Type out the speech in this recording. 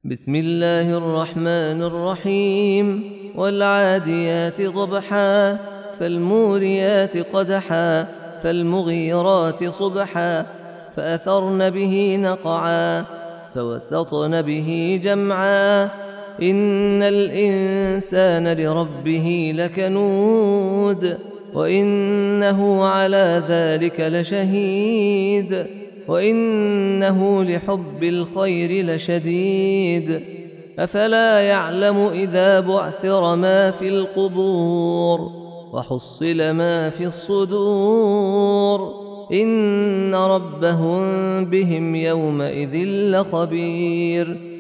بسم الله الرحمن الرحيم. والعاديات ضبحا فالموريات قدحا فالمغيرات صبحا فأثرن به نقعا فوسطن به جمعا إن الإنسان لربه لكنود وإنه على ذلك لشهيد وإنه لحب الخير لشديد أفلا يعلم إذا بعثر ما في القبور وحصل ما في الصدور إن ربهم بهم يومئذ لخبير